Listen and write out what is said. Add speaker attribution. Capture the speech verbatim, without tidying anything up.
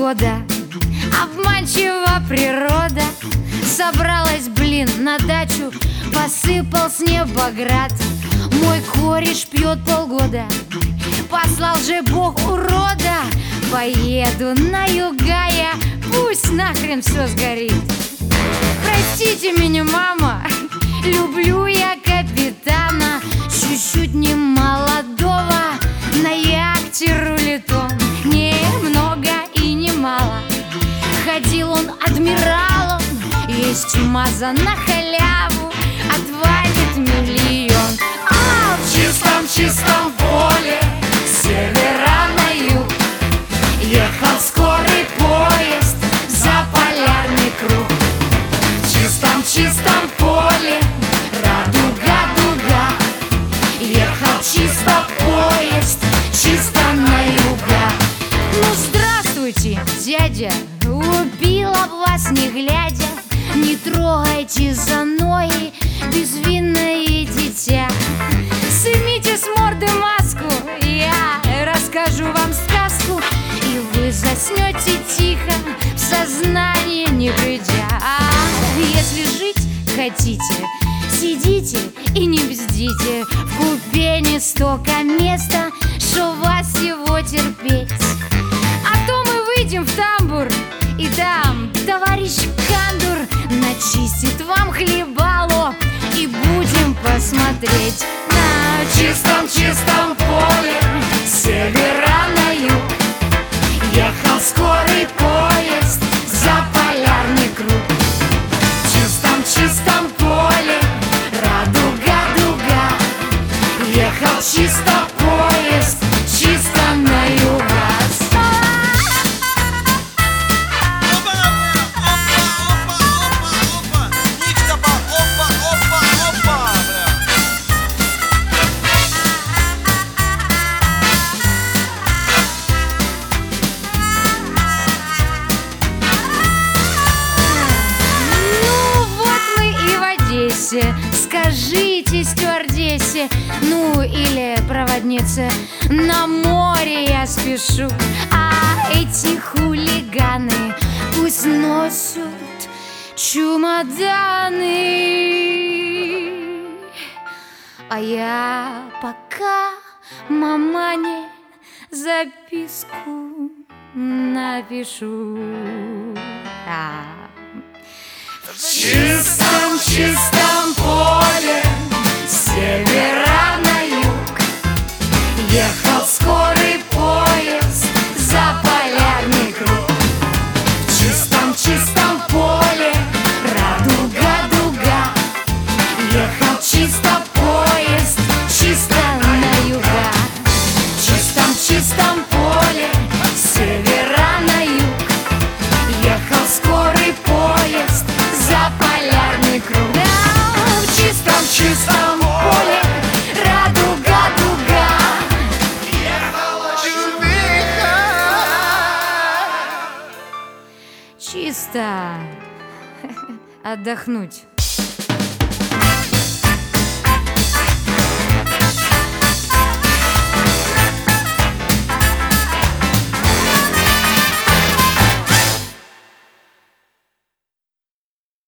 Speaker 1: года. Обманчива природа. Собралась, блин, на дачу, посыпал с неба град. Мой кореш пьет полгода, послал же Бог урода. Поеду на югая, пусть нахрен все сгорит. Простите меня, мама, люблю я капитана, чуть-чуть не молодого, на яхте рулит он, не много и не мало. Ходил он адмиралом, есть маза на халяву, отвалит миллион. А в чистом-чистом поле с севера на юг ехал скорый поезд за полярный круг. В чистом-чистом поле радуга-дуга, ехал чисто поезд, чисто на юга. Ну здравствуйте, дядя, убил об вас не глядя. Не трогайте за ноги безвинное дитя. Снимите с морды маску, я расскажу вам сказку, и вы заснете тихо, в сознание не придя. А если жить хотите, сидите и не бздите. В купе не столько места, что вас его терпеть. А то мы выйдем в тамбур, и там товарищ Кандур начистит вам хлебало, и будем посмотреть на чистом-чистом поле с севера на юг ехал скорый поезд за полярный круг. В чистом-чистом поле радуга-дуга, ехал чисто поезд, чисто на юга. Скажите стюардессе, ну или проводнице, на море я спешу, а эти хулиганы пусть носят чемоданы. А я пока мамане записку напишу. А. В чистом-чистом поле с севера на юг ехал скорый поезд за полярный круг. В чистом-чистом поле радуга-дуга, ехал чисто поезд, чисто на юга. В чистом-чистом поле с севера на юг ехал скорый поезд за полярный круг. Да, в чистом-чистом поле радуга-дуга, ехала чувиха. Чисто отдохнуть.